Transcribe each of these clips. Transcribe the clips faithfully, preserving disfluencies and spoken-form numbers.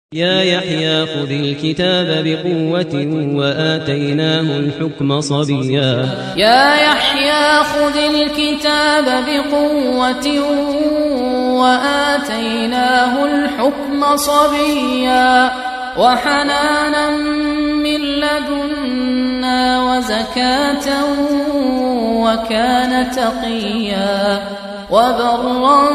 يا يحيى خذ الكتاب بقوة وآتيناه الحكم صبيا يا يحيى خذ الكتاب بقوة وآتيناه الحكم صبيا وحنانا من لدنا وزكاة وكان تقيا وبرا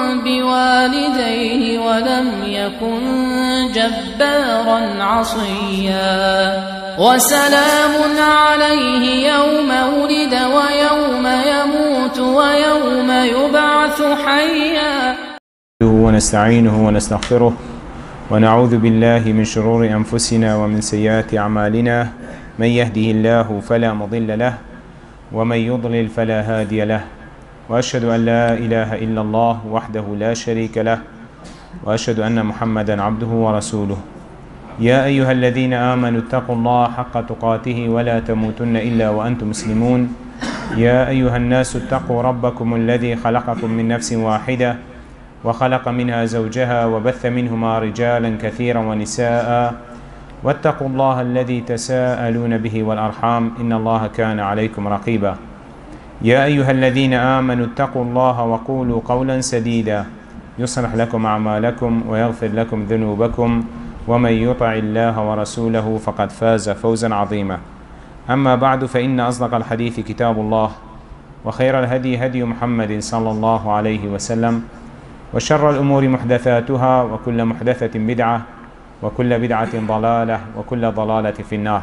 بوالديه ولم يكن جبارا عصيا وسلام عليه يوم ولد ويوم يموت ويوم يبعث حيا ونستعينه ونستغفره ونعوذ بالله من شرور أنفسنا ومن سيئات أعمالنا من يهده الله فلا مضل له ومن يضلل فلا هادي له وأشهد أن لا إله إلا الله وحده لا شريك له وأشهد أن محمدا عبده ورسوله يا أيها الذين آمنوا اتقوا الله حق تقاته ولا تموتن إلا وأنتم مسلمون يا أيها الناس اتقوا ربكم الذي خلقكم من نفس واحدة وخلق منها زوجها وبث منهما رجالا كثيرا ونساء واتقوا الله الذي تساءلون به والأرحام إن الله كان عليكم رقيبا يا أيها الذين آمنوا اتقوا الله وقولوا قولا سديدا يصلح لكم أعمالكم ويغفر لكم ذنوبكم ومن يطع الله ورسوله فقد فاز فوزا عظيما أما بعد فإن أصدق الحديث كتاب الله وخير الهدي هدي محمد صلى الله عليه وسلم وشر الأمور محدثاتها وكل محدثة بدعة وكل بدعة ضلالة وكل ضلالة في النار.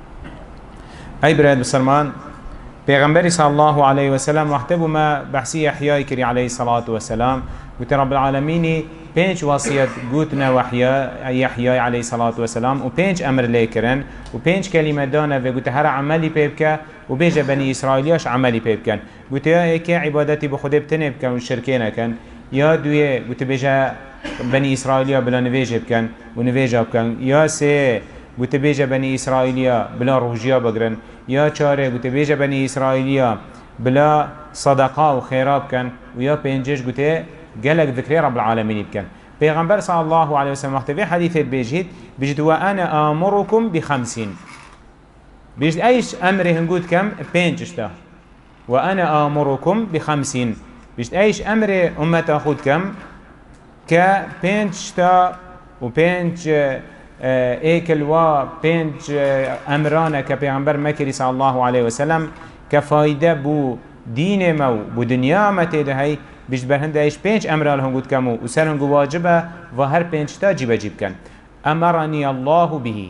أي براد بسلمان پیغمبری صلی الله علیه و سلم وقتی ما بحثی یحیی کری علیه الصلاة والسلام گوت رب العالمینی پنج وصیت گوتنا یحیی علیه الصلاة والسلام و پنج امر لیکرن و پنج کلمه دانه و گوت هر عملی پیبکه و بیجه بنی اسرائیلیاش عملی پیبکن گوت یا ایک عبادتی به خود بتنه بکن و شرکه نکن یا دوی گوت بیجه بنی اسرائیلیا بلا نویجه بکن و نویجه بکن یا سه گوت بیجه بنی اسرائیلیا بلا روجیا بگرن یا چاره گوته بیجه بنی اسرائیلیا بلا صدقه و خیراب کن و یا پنجش گوته گلک ذکری رب العالمین بکن. پیغمبر صلی الله علیه وسلم وقتی حدیثت بیجید بیجید و انا آمرکم بخمسین بیجید ایش امره هنگود کم پنجش تا و انا آمرکم بخمسین بیجید ایش امره امتا خود کم که پنج تا و پنج ایکل و پنج امرانه که پیغمبر مکری صلی الله علیه و سلم که فایده بو دین مو بو دنیا متیده های بیش برهنده ایش پنج امران هنگود کمو و سر هنگو واجبه و هر پنج تا جیب جیب کن. امرنی الله بهی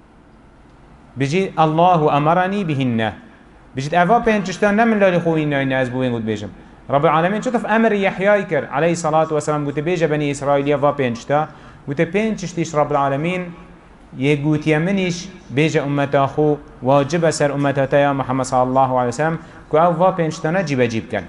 بجید الله امرنی بهنه بجید اوه پنجش تا نمن لالی خوی ناینه از بوین گود بیجم رب العالمین چطف امر یحیی کر علیه الصلاة والسلام گوته بیجه بنی اسرائیلی و پنج تا گوته پنجش تیش رب العالمین یه گوتی منیش بیجه امتا خو واجب سر امتا تیا محمد صلی الله علیه وسلم که او وا پنجتانه جیب جیب کن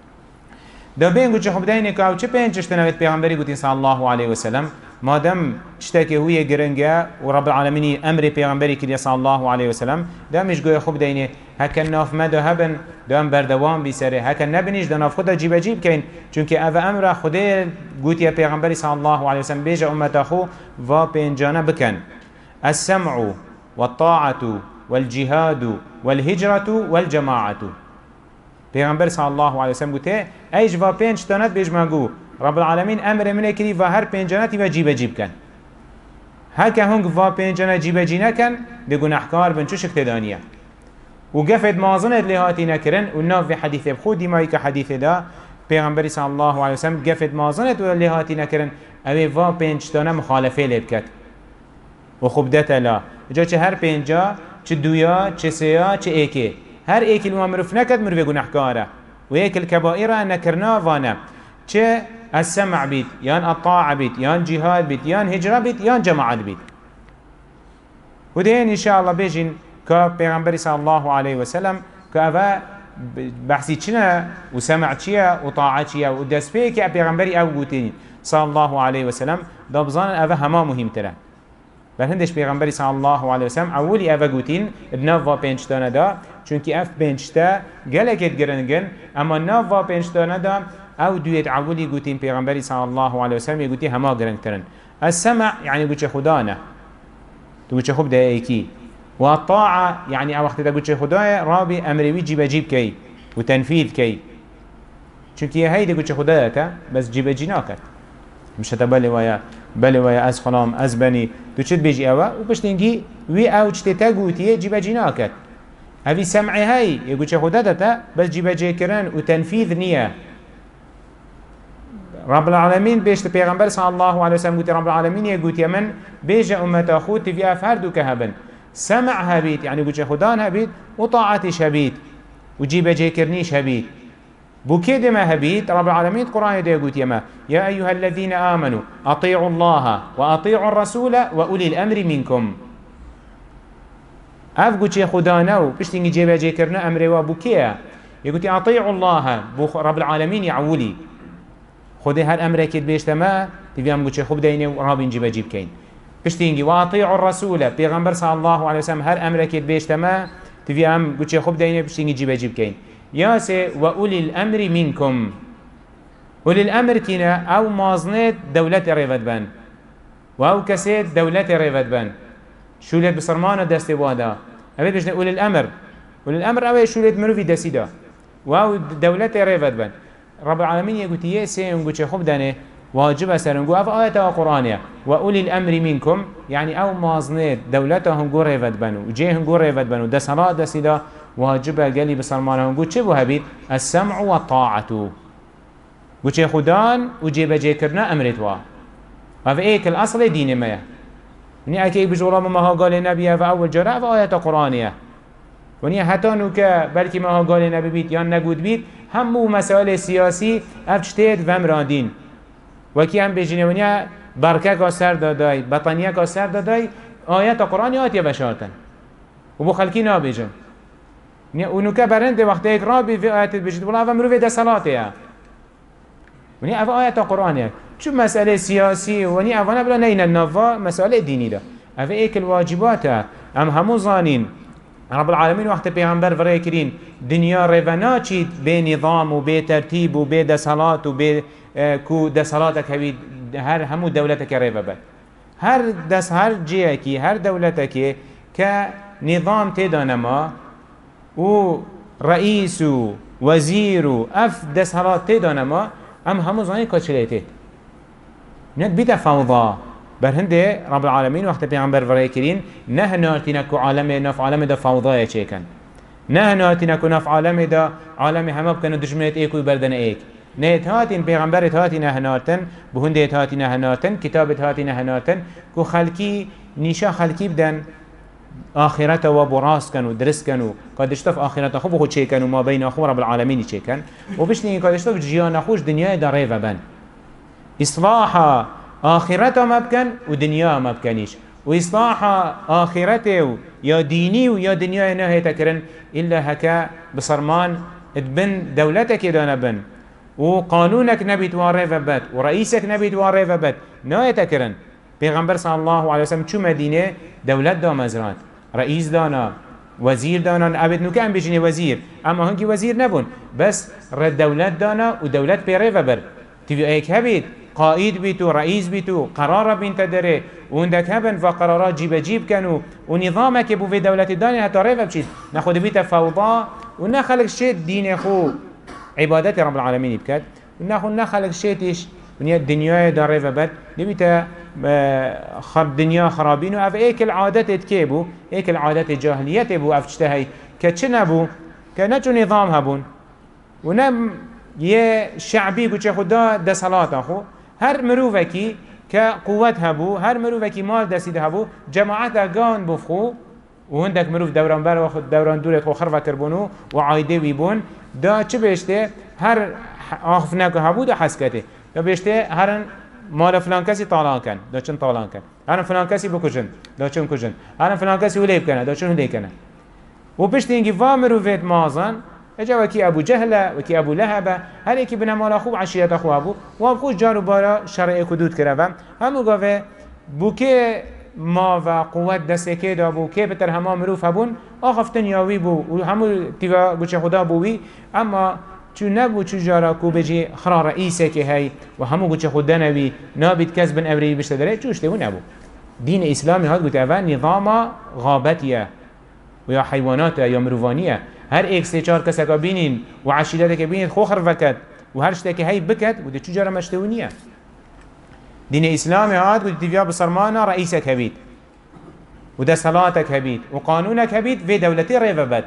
دا بین گوچه خب دینه که او چه پنجشتانه وید پیغمبری گوتی صلی الله علیه وسلم مادم چتاکه هوی گرنگه و رب العالمینی امر پیغمبری کلیه صلی الله علیه وسلم دا مش گوی خوب دینه هکن ناف مده هبن دا ام بردوام بی سره هکن نبنیش دا ناف خود جیب جیب کن چونکه او امر خوده گوتی پیغمبری صلی الله علیه وسلم بیجه امتا خو و پنجانه بکن السمع والطاعة والجهاد والهجرة والجماعة. پیغمبر صلی الله علیه وسلم گوته ایش و پنج تانت بیش مگو رب العالمین امر منه کری و هر پنجانتی و جیب جیب کن هکه هنگ و پنجانه جیب جی نکن ده گناهکار بن چو شکتدانیه و گفت مازنت لهاتی نکرن و ناف في حدیث بخود دیمایی که حدیث دا پیغمبر صلی الله علیه وسلم گفت مازنت لهاتی نکرن اوی و پنج تانه مخالفه لبکت و خوب دت لا جا چه هر پنجا چه دویا چه سیا چه ایکی هر ایکی لما مروف نکد مروف گناهکاره و ایک الكبائره نکرنا وانا چه السمع بید یان الطاعه بید یان جهاد بید یان هجره بید یان جماعت بید و ده ان شاء الله بیجین که پیغمبری صلی الله علیه و سلم که اوه بحثی چنه و سمع چیه و طاعه چیه و دست پی که پیغمبری او گوتین صلی الله علیه و سلم دابزان اوه همه مهم تره بل هندش پیغمبری صلی الله علیه وسلم اولی اوه گوتین ناف و پنجتانه دا چونکی اف پنجتا گلکت گرنگن اما ناف و پنجتانه دا او دویت اولی گوتین پیغمبری صلی الله علیه وسلم یه گوتی همه گرنگترن السمع يعني قوش خدانه تقوش خب ده ايكي والطاعة يعني او وقت تقوش خدايا رابي امروي جيب جيب كي وتنفيذ كي چونك هاي ده قوش خدايا بس جيب جيناكت مش هتبالي ويا بالي ويا از خلام از بني تو چت بيجي اوا وبشتنجي وي او چت تاغوتيه جيب جيناكت هذه سمعي هاي يقول شيء خدادته بس جيب جيكران وتنفيذ نية رب العالمين بيشت پیغمبر صلى الله عليه وسلم قلت رب العالمين يقول يمن بيجا أمت أخوت في أفهردو كهبن سمع هبيت يعني قلت شيء خدان هبيت وطاعتش هبيت وجيب جيكرنيش هبيت بكيد ما هبيت رب العالمين القرآن ده يقول يما يا أيها الذين آمنوا أطيعوا الله وأطيعوا الرسول وأولي الأمر منكم اف گوچه خدا نو پشتینگی جیبه جی کرنه امره و بو کیه یگوتی اطیعوا الله بو رب العالمین یعولی خودی هر امره کد بیشتما تیویم گوچه خوب دینه و رابین جیبه جیب کین پشتینگی و اطیعوا الرسول پیغمبر صلی الله علیه وسلم هر امره کد بیشتما تیویم گوچه خوب دینه پشتینگی جیبه جیب کین یا سه و اولی الامر منکم اولی الامر تینا او مازنه دولت ریود بن و او کسی دولت ریود بن شولت بسرمان دستی وادا اوه بجنه اول الامر اول الامر اوه شولت مروفی دستی دا و دولت ریفت بن رب العالمین یکوتی یه سه انگو چه خوب دانه واجب اثر انگو اوه آیت و قرآنیه و اول الامر منکم یعنی او مازنه دولت هنگو ریفت بنو و جه هنگو ریفت بنو دسالات دستی دا واجب گلی بسرمان هنگو چه بو هبید السمع و الطاعتو گو چه خودان و جه بجه کرنا امرت وا و ایک الاصل دین مایه ونیا اکی بجورا ماها قال نبیه و اول جرا و آیت قرآنیه ونیا حتی نو که بلکه ماها قال نبی بیت یا نگود بیت همو مسائل سیاسی افچتید و امراندین وکی هم بجنه ونیا برکه که سر دادای بطانیه که سر دادای آیت قرآنی آتیه بشارتن و بو خلکی نابجن ونیا که برنده وقتی ایک رابی في آیت بجد بلا و مروفه ده صلاته ونیا اف آیت قرآنیه شو مسألة سياسية وني أفنا بلا نين النفا مسألة دينية ده أفا إيك الواجبات أم همو ظانين رب العالمين وقت پیغمبر فرای کرین دنیا روانا چید به نظام و به ترتیب و به دسالات و به کو دسالات هوید هر همو دولتك روا بد هر دس هر جیه کی هر دولتك که نظام تدانما و رئیس و وزیر و اف دسالات تدانما ام همو ظانین کچلیته ند بیت فوضا بر هنده رب العالمين وقت پیغمبر فرای کرین نه نارتینکو عالم نف عالم دا فوضای چیکن نه نارتینکو نف عالم دا عالم همه بکنه دشمنت ایکوی بردن ایک نه اتهاتین پیغمبر اتهاتی نه نارتن بهنده اتهاتی نه نارتن کتاب اتهاتی نه نارتن کو خلکی نیشا خلکی بدن آخرت و براس کن و درست کن و کادشتف آخرت خوب خود چیکن و ما بین اخو رب العالمین چیکن و بشنی کادشتف جیان خوش دنیای داره و بن إصلاح آخرته ما بكن ودنيا ما بكنيش وإصلاح آخرته يا ديني ويا دنيا نهاية تكرن إلا هكا بصرمان تبن دولتك دانا بن وقانونك نبي تواريف بات ورئيسك نبي تواريف بات نهاية تكرن پیغمبر صلى الله عليه وسلم شو مدينة دولت دا مزرات رئيس دانا وزير دانا أبد نكام بيجيني وزير أما هنكي وزير نبون بس رد دولت دانا ودولت بيريف بر تبي ايك هبيت قائد بيتو رئيس بيتو قرار بنت دره وعندك هبن فقرارات جيب جيب كانوا ونظامك بو في دولة الدنيا هتعرف بشيء ناخد بيت فوضى ونخلق شيء دين خو عبادات رب العالمين بكات وناخد نخلق شيء تيش ونيا الدنيا دارف بد نبيت خرب دنيا خرابين وأف إيك العادات تكيبو إيك العادات الجاهلية بو أفتشتهاي كتشنبو كنجو نظام هبون ونم يه شعبي بوچه خدا دسالات اخو هر مروفكي كقوت هبو هر مروفكي مال دسيد هبو جماعت اگان بفخو وهندك مروف دوران بر واخد دوران دورت خو خرفه كربونو وعايده ويبون دا چه بيشته هر آخفناك هبو دا حسكته دا بيشته هر مال فلان كسي طالان كان دا چن طالان كان هر فلان كسي بكجن دا چن كجن هر فلان كسي وليب كان دا چن هلي كان وبيشته انجي وامروفت مازن اجا وكي ابو جهل وكي ابو لهب هر اكي بنا مال اخو عشيرت اخو ابو وابخو جارو بارا شرع كدود كرفم همو قاوه بوكي ما و قوت دسته دا بو كي بتر هما مروف هبون آخفتن ياوي بو و همو تيوا بوچه خدا بووي اما چو نبو چو جارا کو بجی خرا رئیسه که هی و همو گوچه خود دنوی نابید کس بن اوری بشته داره چوش تهو نبو دین اسلامی هاد گوته اول نظام غابتیه و یا حیواناته یا مروانیه هر ایک سه چار کسا که بینین و عشیرته که بینید خو خر وکد و هر شته که هی بکد و ده چو جارا مشتهونیه دین اسلامی هاد گوته تیویا بسرمانا رئیسك هبید و ده صلاتك هبید و قانونك هبید و دولتی ریو بد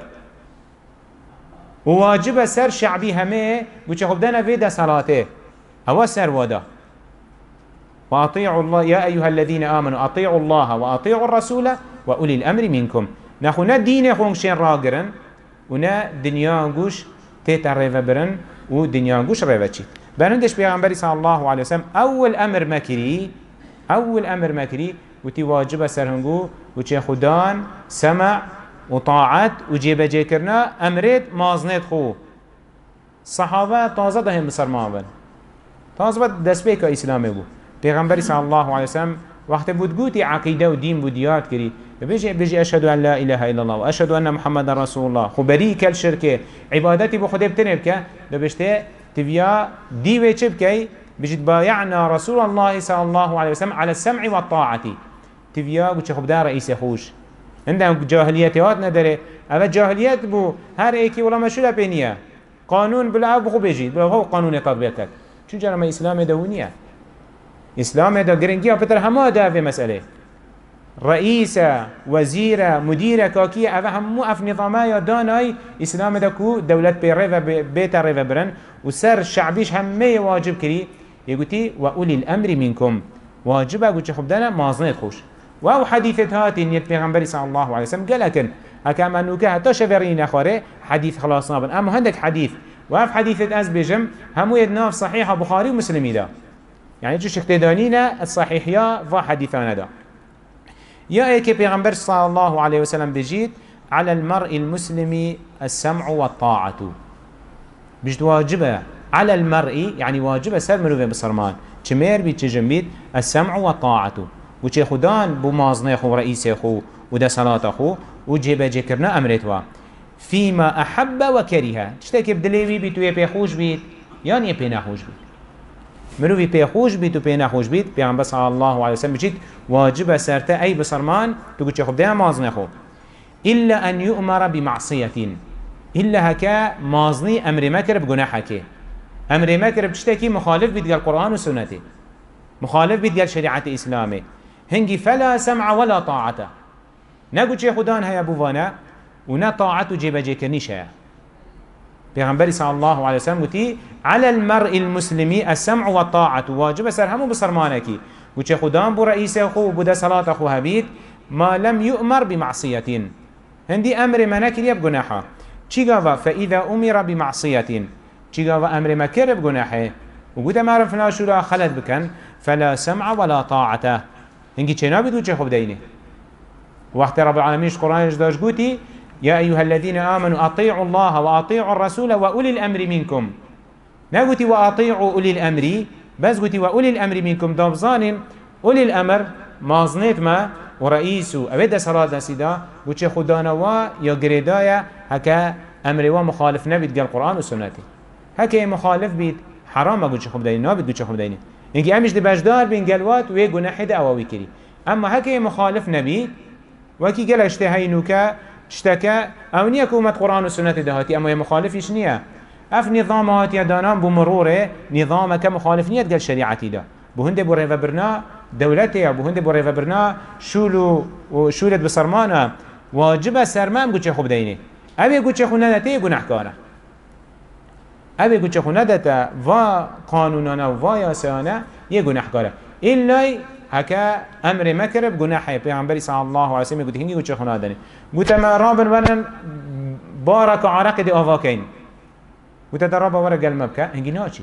وواجب سر شعبي همه بوچه خب دانا في دا صلاته هوا سر ودا وأطيعوا الله يا أيها الذين آمنوا أطيعوا الله وأطيعوا الرسول وأولي الأمر منكم ناخو نا دين خونشين راقرن ونا دنيا نقوش تيتا ريفا برن و دنيا نقوش ريفا چي بانندش بيغنبري صلى الله عليه وسلم أول أمر مكري أول أمر مكري وتي واجب سر هنقو وچه خدان سمع وطاعت وجيبه جيكرنا امرت مازنت خو صحابه تازه دهم بسرمان بن تازه دست بيكا اسلامي بو پیغمبر صلى الله عليه وسلم وقت بود گوتی عقیده و دین بود یاد کری بيجي بيجي اشهد ان لا اله الا الله واشهد ان محمد رسول الله خبري كل شركه عبادتي بو خدي بتنبك لبشته تبيا دي وچبكي بيجي بايعنا رسول الله صلى الله عليه وسلم على السمع والطاعه تبيا بو خب ده رئيس خوش عندهم جاهلیت هات نداره اول جاهلیت بو هر ایکی ولا مشهور بینیه قانون بلا بخو بجید بلا هو قانون تطبیق کرد چون جرم اسلام دونیه اسلام دا گرنگی ها پتر همه دا في مسئله رئیس وزیر مدیر کاکی اوه همو اف نظامه یا دانای اسلام دا کو دولت بی ریو بیت ریو برن و سر شعبیش همه واجب کری یگوتی و اولی الامر منکم واجبه گوچه خب دانا مازنید خوش و حديثت هاتين يت پیغمبر صلى الله عليه وسلم قال لكن هكام انو كه حتى شفرين اخره حديث خلاص نابن اما عندك حديث وف حديثت از بجم همو يدناف صحيح بخاري ومسلمي دا يعني جو شكتدانينا الصحيح يا و حديثانا دا يا ايك پیغمبر صلى الله عليه وسلم بجيت على المرء المسلم السمع والطاعة بجد واجبه على المرء يعني واجبه سر مروفين بصرمان چمير بي چجم بيت السمع والطاعة وچه خدان بو مازنه خو رئيس خو و ده صلاة خو و جيبه جكرنا امرت وا فيما احب وكره تشتكي بدليوي بيتو يبي خوش بيت يعني يبي نخوش بيت مروي بي خوش بيت و بي نخوش بيت بيعن بس الله عليه وسلم بجيت واجب سرته اي بصرمان تو چه خب ده مازنه خو الا ان يؤمر بمعصيه الا هكا مازني امر مكر بجناحك امر مكر بتشتكي مخالف بيت القران والسنه مخالف بيت شريعه اسلامي هنگی فلا سمع ولا طاعته نگو چه خدان هيا بوانا ونا طاعته جيبه جيكنيش هيا پیغمبر صلى الله عليه وسلم قلتي على المرء المسلمي السمع والطاعة واجب سر همو بصرمانكي وچه خدان بو رئيس اخو بو ده صلاة اخو هبيت ما لم يؤمر بمعصية هندي امر مناكر يب گناحا چي قاوا فإذا امر بمعصية چي قاوا امر مكر بگناحه وقود امارم فلا شورا خلط بكن فلا سمع ولا طاعته هنگی چه نابید و چه خوب دینه وقت رب العالمینش قرآنش داشت گوتی يا أيها الذين آمنوا أطيعوا الله وأطيعوا الرسول وأولي الأمر منكم نقولي وأطيعوا أولي الأمر بس قلتي وأولي الأمر منكم دابزان أولي الأمر مازنيت ما ورئيسو أبدا صلاة سيدا قلت خدانا وا يا قريدايا هكا أمر وا مخالف نبيت قال القرآن والسنة هكا مخالف بيت حرام قلت خوب دينه نابد قلت خوب دينه إنك أمش دبجدار بين قلوات ويجناح ده أواوي كري أما هكا مخالف نبي وكي قال اشتهينوكا اشتكى أو نيا كومة قرآن والسنة دهاتي أما مخالف إيش نيا أف نظامات يدانان بمروره نظامك مخالف نيا قال شريعتي ده بهند بريفا برنا دولتي بهند بريفا برنا شولو وشولت بصرمانة واجب سرمان قلت خوب دينه أبي قلت خونا نتي جناح كاره أبي قلت خونا دتا و قانوننا و ياسانا يجناح كاره إلا هكا أمر مكر بجناحه بيعنبري صلى الله عليه وسلم قلت هني قلت خونا دني قلت ما رابن ونن بارك عرق دي أفاكين قلت درابا ورا قال مبكى هنجي ناتشي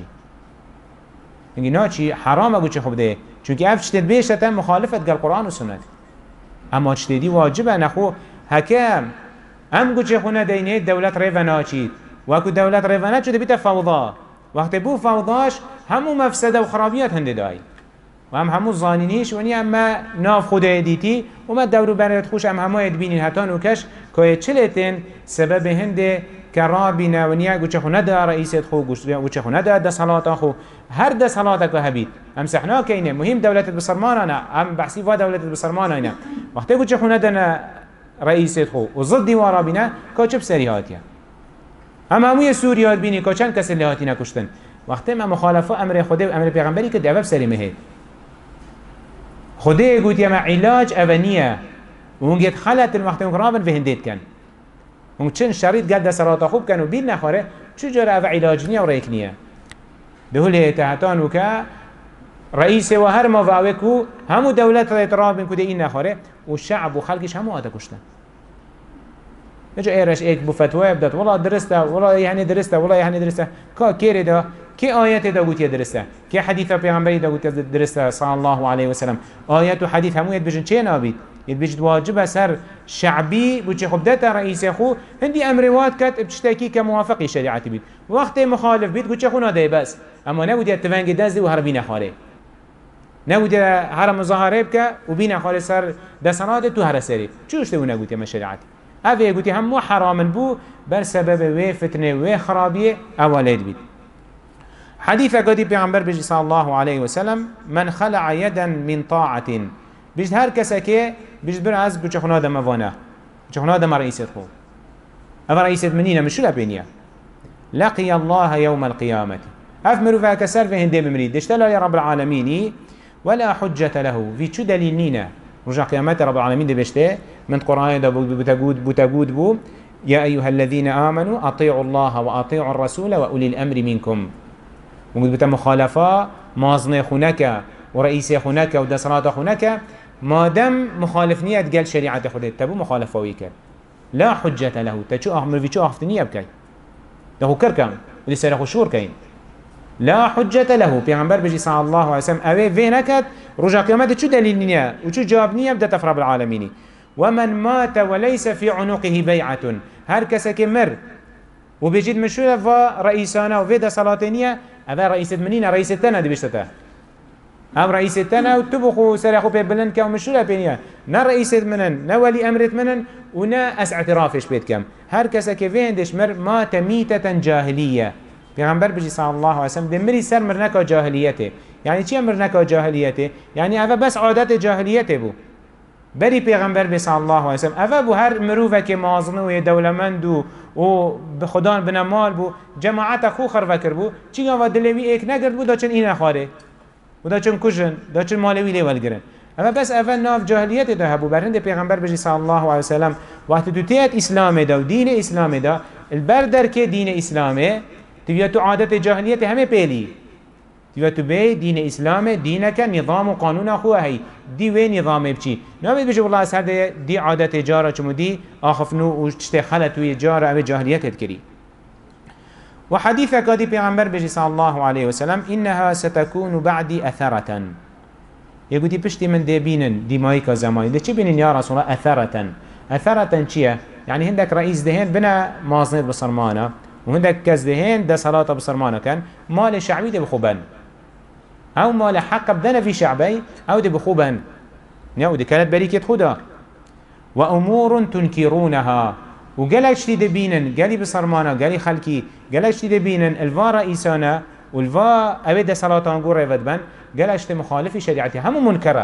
هنجي ناتشي حرام قلت خوب ده چونك أف تشتد بيش تتم مخالفة قال القرآن والسنة أما تشتدي واجبه نخو هكا أم قلت خونا دينه دولة ريفا ناتشي وأكو دولة ريفا ناتشي بيتا فوضى وقت بو فوضاش همو مفسده وخرابيات هند داي وهم همو ظانينيش وني اما ناف خدا ديتي وما دورو برات خوش ام همو يدبينين هتان وكش که چلتن سبب هنده كرابنا ونيا قوش خو ندا رئيسة خو قوش خو ندا دا صلاة خو هر دا صلاة كو هبيت ام سحنا كينه مهم دولة بصرمانا ام بحسي فا دولة بصرمانا وقت قوش خو ندا رئيسة خو وضد ديوارا بنا كو چه بسريهاتيا اما هموية سوريات بيني كو چند كسر لهاتينا كشتن وقت ما مخالفة امر خوده و امر پیغمبری که دعوه بسری مهد خوده قوت يما علاج اوانية وونجت خلت الوقت مقرابا في هنديت كان ومچن شريط قد صلاة خوب كانوا بين نخوره شو جرى أف علاج نية وريك نية دهول تهتان وكا رئيس وهر مفاوكو همو دولة اعتراف من كده إن نخوره والشعب وخلقش همو هذا كشته نجا ايرش ايك بفتوى بدات والله درسته والله يعني درسته والله يعني درسته كا كيري ده كي آيات ده قوتي درسته كي حديث پیغمبری ده قوتي درسته صلى الله عليه وسلم آيات وحديث همو يتبجن چه نابيد يتبجد واجب سر شعبي بوچه خب داتا رئيس خو هندي امروات كات بتشتكي كموافق شريعتي بيت وقت مخالف بيت بوچه خو ناده بس اما نبودي اتفنگ دزدي وهربين خاره نبودي هر مظاهره بك وبين خاره سر دسنات تو هر سري چوش تو نبودي ما شريعتي اوه قوتي هم حرام بو بل سبب و فتنه و خرابيه اولاد بيت حديث قدي پیغمبر بيجي صلى الله عليه وسلم من خلع يدا من طاعة بيجد هر كسكي بيجد بر از بوچه خنا دم وانا بوچه خنا دم رئيسة خو اما رئيسة منينة مش لا بينيا لقي الله يوم القيامة افمروا فيها كسر في هندي بمريد دشتلا يا رب العالمين ولا حجة له في شو دليل نينا رجع قيامات رب العالمين دي بشته من قرآن ده بتجود بتجود بو يا أيها الذين آمنوا أطيعوا الله وأطيعوا الرسول وأولي الأمر منكم ومد بتا مخالفة مازن خناك ورئيس خناك ودسرات خناك ما دام مخالف نية قال شريعة خدت تبو مخالفة ويك لا حجة له تشو أحمر في شو أختنية بكاي ده كركم ودي سير خشور كاين لا حجة له پیغمبر بجي صلى الله عليه وسلم اوه وينكت رجع قيامته شو دليل نية وشو جواب نية بدأ تفرب العالمين ومن مات وليس في عنقه بيعة هر كسك مر وبيجد مشهور فا رئيسانا وفيدا صلاتينية هذا رئيس منين رئيس تنا دي بيشتته هم رئيس تنا وتبخو سرخو ببلن كم مشهور بينيا نا رئيس منن نا ولي امرت منن ونا اس اعترافش بيت كم هر كسك فيندش مر مات ميتة جاهلية پیغمبر بجي صلى الله عليه وسلم بمري سر مرنكا جاهليته يعني چي مرنكا جاهليته يعني هذا بس عادات جاهليته بو بري پیغمبر بي صلى الله عليه وسلم هذا بو هر مروفه كي مازنو دولمندو و بخدان بنمال بو جماعت خو خرفكر بو چي گا دلوي ايك نگرد بو دا چن این خاره و دا چن کجن دا چن مالوي ليول گرن اما بس اول ناف جاهليته ده بو برند پیغمبر بجي صلى الله عليه وسلم وقت تو تيت اسلام ده و دين اسلام ده البردر كي دين اسلامه تبيتو عادت جاهلية همه بيلي تبيتو بي دين إسلام دينك نظام وقانون أخوه هي دي وين نظام بچي نابد بيجي والله أسهر دي, دي عادت جارة چمو دي آخفنو وشتي خلت وي جارة أو جاهلية تذكري وحديث قادي پیغمبر بيجي صلى الله عليه وسلم إنها ستكون بعدي أثرة يقول دي پشتي من دي بينن دي مايكا زماني دي چي بينن يا رسول الله أثرة أثرة چيه يعني هندك رئيس دهين بنا مازنيت بصرمانة وهندك كزدهين ده صلاة بصرمانة كان مال شعبي ده بخوبان او مال حق بدنا في شعبي او ده بخوبان نعم دي كانت بريكة خدا وأمور تنكرونها وقالك شتي ده بينن قالي بصرمانة قالي خلقي قالك شتي ده بينن الفا رئيسانا والفا أبدا صلاة نقول ريفدبان قالك شتي مخالف شريعتي هم منكرة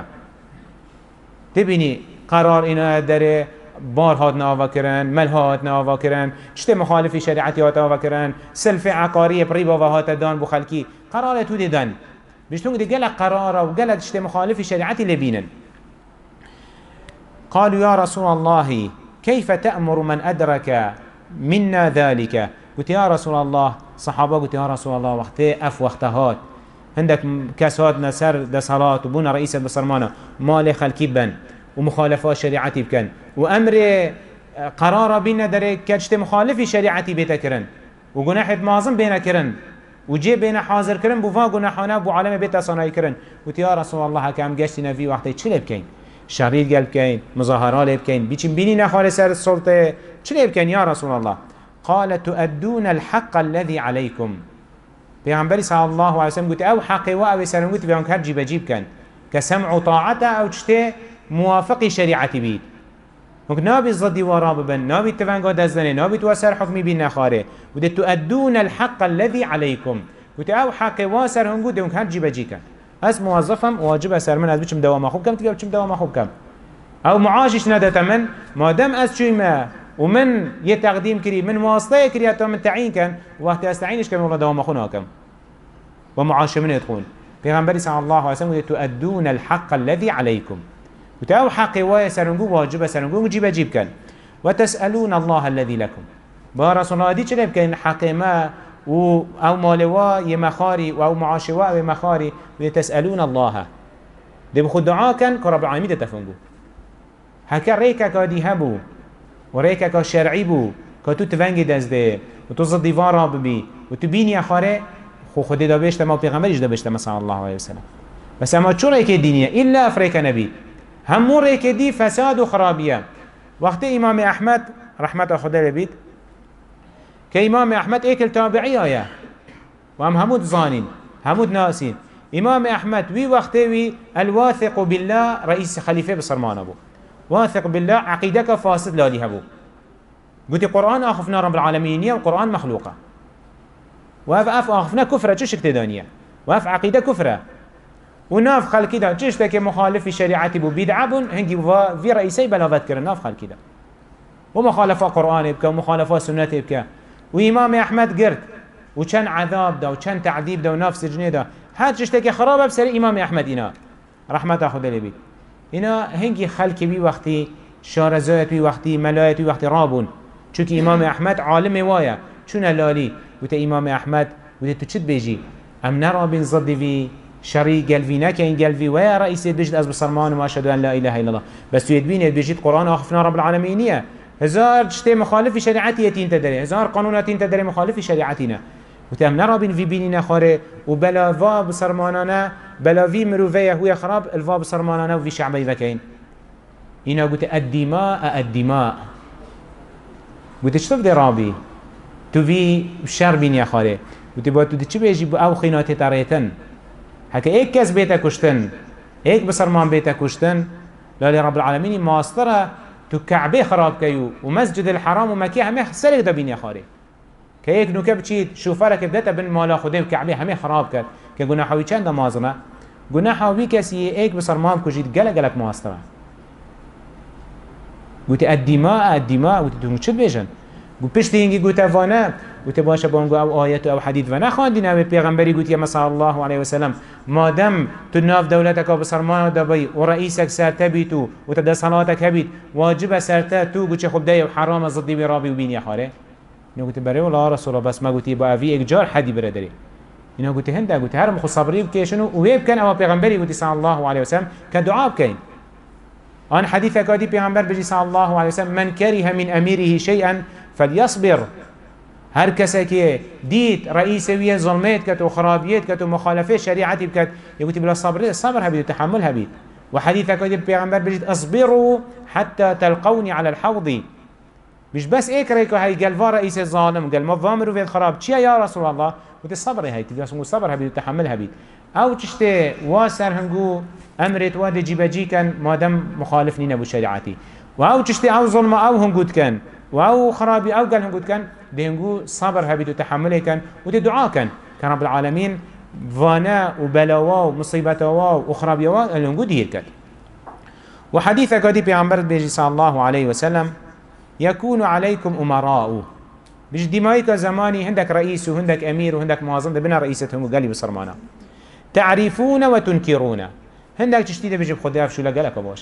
تبيني قرار إنا داره بار هات ناوا کرن مل هات ناوا کرن چته مخالف شریعتی هات ناوا کرن سلف عقاری پریبا و هات دان بو خلکی قرار تو دیدن بيشتون دي قالك قرار وقالك چته مخالف شریعتی لبینن قالوا يا رسول الله كيف تأمر من أدرك منا ذلك قلت يا رسول الله صحابة قلت يا رسول الله وقت أف وقتهات عندك كاسات نسر ده صلاة وبونا رئيس البصرمانة مال خلقي بن ومخالفات شريعتي بكن وأمر قرار بينا داره كجت مخالف شريعتي بيتكرن وجناح معظم بينا كرن وجي بينا حاضر كرن بوفا جناحنا بو عالم بيت صناعي كرن وتي يا رسول الله كم جشتنا في وقت تشلب كين شريط قلب كين مظاهرات لب كين بيچم بيني نخال سر السلطة تشلب كين يا رسول الله قال تؤدون الحق الذي عليكم پیغمبر صلى الله عليه وسلم قلت او حقي او سلام قلت بيان كرجي بجيب كان كسمع طاعته او تشته موافق شريعتي بيت ممكن نابي الزدي وراببن نابي تفنقا دزنه نابي توسر حكمي بين نخاره وده تؤدون الحق الذي عليكم وده او حق واسر هنقو ده هنك هرجي بجيكا اس موظفم واجب اسر من از بچم دوام خوب كم تيجي بچم دوام خوب كم او معاشش ندت من ما دام از شوي ما ومن يتقديم كري من واسطه كري حتى من تعيين كان وقت استعينش كان والله دوام اخونا كم ومعاش من يدخل پیغمبر صلى الله عليه وسلم تؤدون الحق الذي عليكم وتاو حق واسرنجو واجب سرنجو جيب جيب كان وتسالون الله الذي لكم برسول الله دي چلب كان حق ما و او مالوا يمخاري او معاشوا يمخاري وتسالون الله دي بخد دعاء كان كرب العالمين تفنجو هكا ريكا كادي هبو وريكا كشرعي بو كتو تفنجي دزده وتوزد ديوان ببي وتبيني اخاره خو خودی دا بشته ما پیغمبرش دا بشته صلی الله علیه وسلم بس اما چون ریک دینیه الا افریک نبی همون ریک دی فساد و خرابیه وقت امام احمد رحمت خدا لبید که امام احمد ایکل تابعی آیا و هم همود ظانین همود ناسین امام احمد وی وقت وی الواثق بالله رئیس خلیفه بصرمان ابو واثق بالله عقیدك فاسد لالی هبو قلت قرآن اخفنا رب العالمين والقرآن مخلوقه وهف اف اخفنا كفره چش اكتدانيه وهف عقيده كفره وناف خلقي ده چش تك مخالف في شريعتي بو بدعه بن هنگي في رئيسي بلاغت كرن ناف خلقي ده ومخالفه قران بك ومخالفه سنه بك وامام احمد قرت وكان عذاب ده وكان تعذيب ده وناف سجن ده هاد چش تك خرابه بسر امام احمد انا رحمت اخذ لبي انا هنگي خلقي بي وقتي شارزات بي وقتي ملايت بي وقتي رابون چونك امام احمد عالم وايا چون لالي وتا امام احمد وتا تو چت بيجي ام نرى بين ضد في شري قلبي نكاين قلبي ويا رئيس بيجد از بصرمان وما اشهد ان لا اله الا الله بس يدبين بيجيت قران اخفنا رب العالمين هزار تشتي مخالف شريعتي يتين تدري هزار قانوناتين تدري مخالف شريعتنا وتا ام نرى بين في بيننا خاره وبلا فا بصرماننا بلا في مروفيه هو خراب الفا بصرماننا وفي شعبي ذكين هنا قلت الدماء الدماء قلت شوف دي رابي تو في شر بين يا خاله وتبغى تدي بيجي او خينات تريتن هكا ايك كاس بيتا كشتن ايك بصرمان بيتا كشتن لا لرب العالمين ماسترها تو كعبه خراب كيو ومسجد الحرام ومكيه هم سلك ده بين يا خاله كيك نو كبچيت شوفرك بدتا بن مالا خدي كعبه هم خراب كد كجناحوي چند مازنه جناحوي كسي ايك بصرمان كجيت قلق قلق ماسترها قلت الدماء الدماء وتدون چه بيجن گو پشت اینگی گو توانا گو تباشه بانگو او آیت او حدیث و نخواندی نوی پیغمبری گوتی یا صلی الله علیه وسلم مادم تو ناف دولتک و بسرمان دبی و رئیسک سرته بیتو و تده صلاتک هبید واجب سرته تو گو چه خوب ده حرام ضدی بی رابی و بین یا خاره اینو گوتی بره والله رسول الله بس ما گوتی با اوی اگجار حدی بره داری اینو گوتی هنده گوتی هر مخو صبری بکشنو و هیب کن او پیغمبری گوتی صلی الله علیه وسلم که دعا بکن آن حدیث اکادی پیغمبر بجی صلی الله علیه وسلم من کریه من امیره شیئا فليصبر هر کسی که دید رئیس وی ظلمت کت و خرابیت کت و مخالفه شریعتی بکت یکوتی بلا صبر صبر هبید و تحمل هبید و حدیث اکادی پیغمبر بجید اصبروا حتى تلقوني على الحوض مش بس ایک ریکو های گلوا رئیس ظالم گل مضامر و وید خراب چیه یا رسول الله و تصبر هی تبیاسمو صبر هبید و تحمل هبید او چشته واسر هنگو امرت واد جیبجی کن مادم مخالف نینه بو شریعتی و او چشته او ظلم او هنگود کن و او خرابي او قال هنقول كان دينجو صبر هبيد وتحمله كان ودي دعاء كان كان رب العالمين فانا وبلوا ومصيبتوا وخرابيوا اللي هنقول دير كان وحديث قدي بيعمر بيجي صلى الله عليه وسلم يكون عليكم امراء بيجي دمائك زماني عندك رئيس وعندك امير وعندك موازن ده بنا رئيستهم قال لي بصرمانه تعرفون وتنكرون عندك تشتيده بيجي بخدي افشو لا قالك باش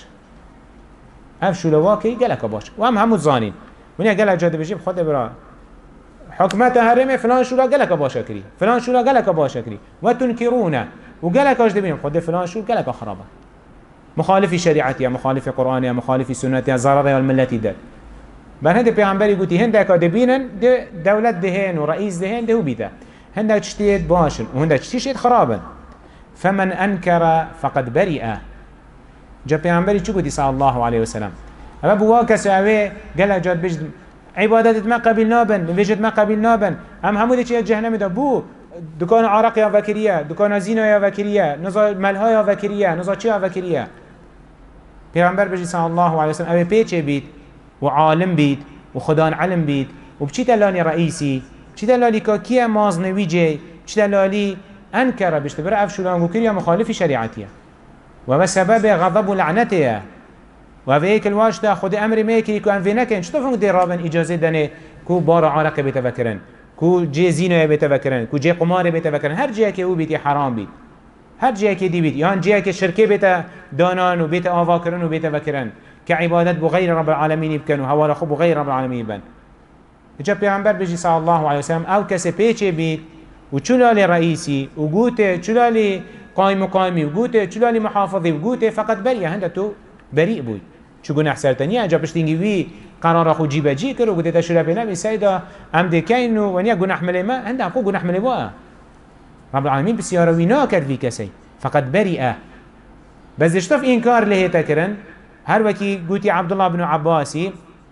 افشو لواكي قالك باش وهم هم ظانين من يقال جاده بجيب خده برا حكمته هرمه فلان شو لا قالك باشا كري فلان شو لا قالك باشا كري وتنكرون وقالك اجد بهم خده فلان شو قالك خرابه مخالف شريعتي مخالف قراني مخالف سنتي ضرر والمله ده بان هند پیغمبري قوتي هند اكادبين دولت دهن ورئيس دهن ده بيده هند تشتيت باشن وهند تشتيت خرابا فمن انكر فقد برئ جاء پیغمبري چو قوتي صلى الله عليه وسلم اما بوا كساوي قال جاد بجد عبادات ما قبل نابن بجد ما قبل نابن ام همودي چه جهنم ده بو دكان عرق يا فكريه دكان زينه يا فكريه نزا ملها يا فكريه نزا چه يا فكريه پیغمبر بجي صلى الله عليه وسلم اوي پیچه بيت وعالم بيت وخدان علم بيت وبشي تلالي رئيسي بشي تلالي كاكيا مازنوي جي بشي تلالي أنكر بيشتبر أفشلان وكريا مخالف شريعتها وبسبب غضب ولعنتها وهيك الواجدة خد أمر ميكي كو أنفينكن شتوفن دي رابن إجازة داني كو بار عرق بيتفكرن كو جي زينة بيتفكرن كو جي قمار بيتفكرن هر جيه كي او بيتي حرام بيت هر جيه كي دي بيت يعني جيه كي شركة بيت دانان وبيت آفاكرن وبيتفكرن كعبادة بغير رب العالمين يبكن وهوالا خب بغير رب العالمين يبن جا پیغمبر بجي صلى الله عليه وسلم او كسي بيچه بيت وچلالي رئيسي وقوته چلالي قائم وقائمي وقوته چلالي محافظي وقوته فقط بريا هنده تو بريء بود چو گناه سرتنیه جا پشتینگی وی قرار خود جیبه جی کرد و گوته تشوره بینه بی سیدا هم دکین و ونیا گناه ملی ما هنده هم خود گناه ملی واه رب العالمین بسیاره وی ناکرد وی کسی فقط بریئه بس دشتف این کار لهیتا کرن هر وکی گوتی عبدالله بن عباسی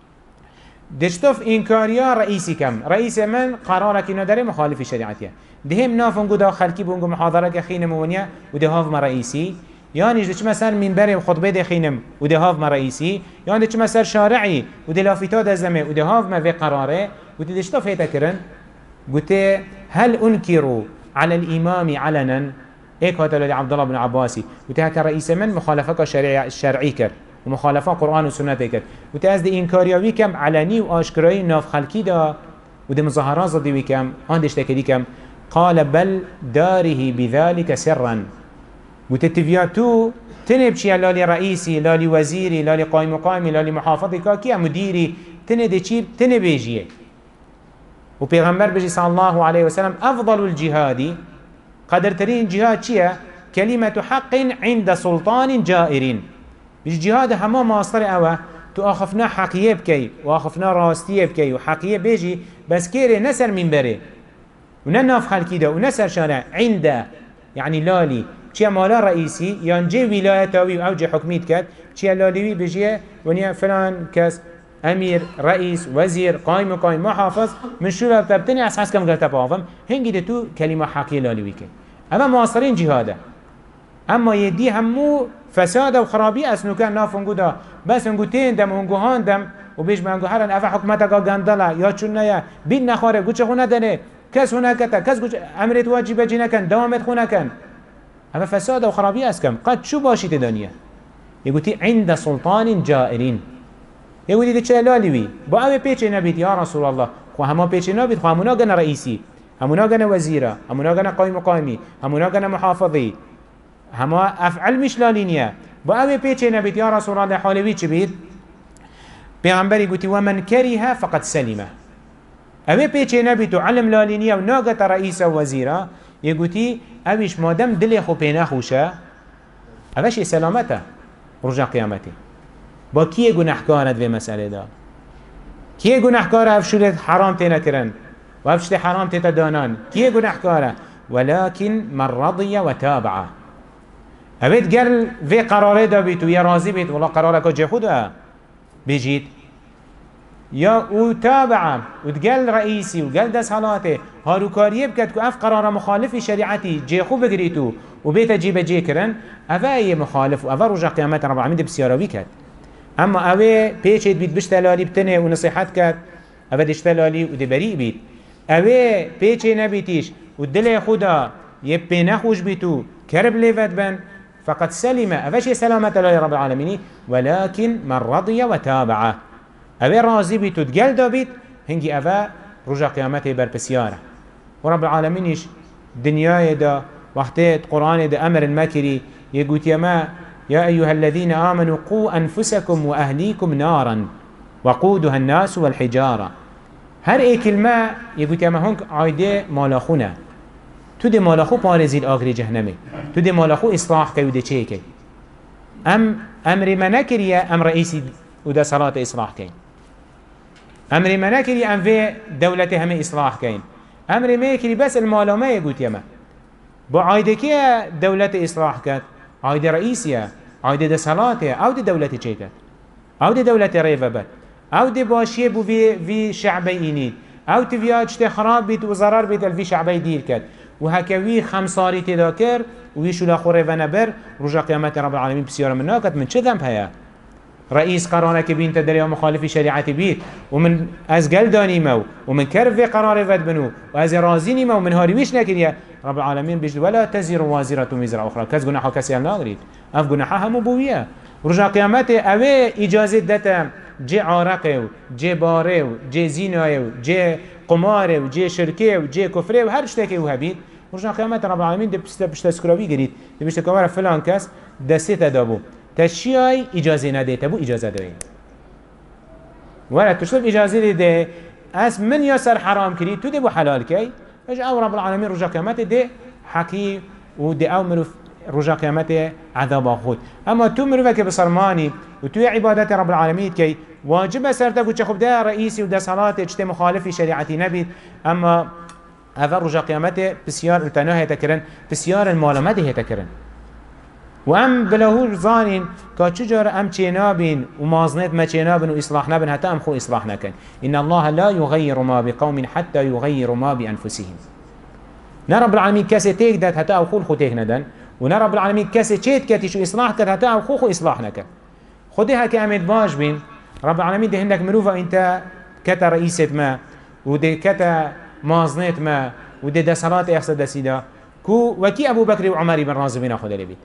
دشتف این کاریا رئیسی کم رئیس من قراره که نداره مخالف شریعتیه دهم نافن گودا خلکی بونگو محاضره که خینم ونیا و ده هاف ما رئیسی يعني إذا مثلا منبر خطبة دخينم وده هاف ما رئيسي يعني إذا مثلا شارعي وده لافتات الزمه وده هاف ما في قراره وده دشتف هيتا كرن قلت هل أنكروا على الإمام علنا إيك هذا عبد الله بن عباسي قلت هكا رئيس من مخالفة شرعي الشرعي كر ومخالفة قرآن وسنة كر قلت أزد إنكاريوي كم علني وآشكري ناف خلقي دا وده مظاهرات ضدي كم عندش تكدي كم قال بل داره بذلك سرا وتتفياتو تنبشي لالي رئيسي لالي وزيري لالي قائم مقامي لالي محافظي كاكيا مديري تندي چيب تنبيجيه وبيغمبر بجي صلى الله عليه وسلم أفضل الجهاد قدر ترين جهاد چيا كلمة حق عند سلطان جائرين بجي جهاد هما ماصر اوه تو آخفنا حقية بكي وآخفنا راستية بكي وحقية بيجي بس كيري نسر منبري ونناف خلقي دا ونسر شارع عند يعني لالي چیا مالا رئیسی یان جه ولایتاوی او جه حکمیت کرد چیا لالیوی بجیه ونیا فلان کس امیر رئیس وزیر قائم و قائم محافظ من شو تبتنی از حس کم گلتا پاوم هنگی ده تو کلمه حقی لالیوی کن اما معاصرین جهاده اما یدی همو فساد و خرابی اسنو کن نافنگو دا بس انگو تین دم انگو هان دم و بیش منگو هرن افا حکمتا گا گندلا یا چون نیا بین نخواره گوچه خونه دنه کس هونه کتا کس گوچه امرت واجب جی نکن دوامت خونه کن اما فساد و خرابی اسکم قد شو باشی تدانیه يقولي عند سلطان جائرين يقولي ده چه لالیوی با اوه پیچه نبید یا رسول الله خو همه پیچه نبید خو همونا گنه رئیسی همونا گنه وزیره همونا گنه قایم قایمی همونا گنه محافظی همه افعل مش لالینیه با اوه پیچه نبید یا رسول الله حالوی چه بید پیغمبری گوتی ومن کریه فقد سلمه اوه پیچه نبید و علم لالینیه و ناگت رئیس و وزیره يقولي أبيش مادام دلي خو بينا خوشة أبيش سلامته رجع قيامته با كيه گناهكارت في مسألة دا كيه گناهكار أفشلت حرام تينا كرن وأفشلت حرام تيتا دانان كيه گناهكار ولكن من رضي وتابع أبيت قال في قراره دا بيت ويا راضي بيت والله قرارك جي خدا بيجيت يا وتابع وتقال رئيسي وقال دس حالاته هاروكاريه بكت كو اف قرار مخالف شريعتي جي خو بگريتو وبيت جيب جي كرن افاي مخالف وافا رجع قيامت رب العالمين بسياروي كات اما اوي بيچيت بيت بشتلالي بتنه ونصيحت كات افا دشتلالي ودي بريء بيت اوي بيچي نبيتيش ودل خدا يبينا خوش بيتو كرب ليفت بن فقد سلم افاشي سلامة الله رب العالمين ولكن من رضي وتابعه اوه راضی بید و دگل دا بید هنگی اوه رجا قیامت بر پسیاره و رب العالمینش دنیای دا وقتی قرآن دا امر مکری یگوتی ما یا ایها الذین آمنوا قو انفسكم و اهلیكم نارا وقودها الناس والحجاره هر ای کلمه یگوتی ما هنگ عایده مالاخونه تو ده مالاخو پارزیل آگری جهنمه تو ده مالاخو اصلاح که و ده چه که ام امر منکریه ام رئیسی و ده صلاة اصلاح که امر ما نكري ام في دولته هم اصلاح كاين امر ما يكري بس المعلومه يقول يما بعايدكيه دوله اصلاح كات عايده رئيسيه عايده دسلاته او دي دوله تشيكات او دي دوله ريفبت او دي باشيه بو في في شعبيني او تفياج خراب بيت وزرار بيت في شعبي دير كات وهكوي خمساري تذاكر ويشو لا خوري فنبر رجع قيامه رب العالمين بسياره من ناكت من شذنب هيا رئيس قرارة كبين تدري ومخالف شريعة بيت ومن أزقل داني مو ومن كرف قرار فد بنو وأز رازيني مو من هاري ويش نكريا رب العالمين بيجد ولا تزر وازرة وزر أخرى كز جناحه كسي الناغريد أف جناحها مبوية رجع قيامته أوي إجازة دتا جي عارقه جي باره جي زينه جي قماره جي شركه جي كفره وهر شتكي وهبيت رجع قيامته رب العالمين دي بست بست سكراوي جريد دي بست كوار فلان كاس دسته دابو تشياي إجازة نديت أبو إجازة دوين ولا تشوف إجازة ده أس من يسر حرام كري تو ده حلال كي فجأة رب العالمين رجع قيامته ده حكي ودي أو مروف رجع قيامته عذاب خود أما تو مروفك بصرماني وتو عبادة رب العالمين كي واجب سرتك وتشخب ده رئيسي وده صلاة اجتماع مخالف شريعة نبي أما هذا رجع قيامته بسيار التناهي تكرن بسيار المعلومات هي تكرن وام بلهور ظانين كاتشجر ام چينابين ومازنت ما چينابن وإصلاح نبن حتى ام خو إصلاح نكن إن الله لا يغير ما بقوم حتى يغير ما بأنفسهم نرب العالمين كاسي تيك دات حتى او خول خو تيك ندن ونرب العالمين كاسي چيت كاتي شو إصلاح كات حتى او خو خو إصلاح نكن خدها كامد باش بين رب العالمين ده هندك مروفا انت كتا رئيسة ما وده كتا مازنت ما وده ده صلاة احسد ده سيدا كو وكي ابو بكر وعمر بن رازي بنا خود لبيت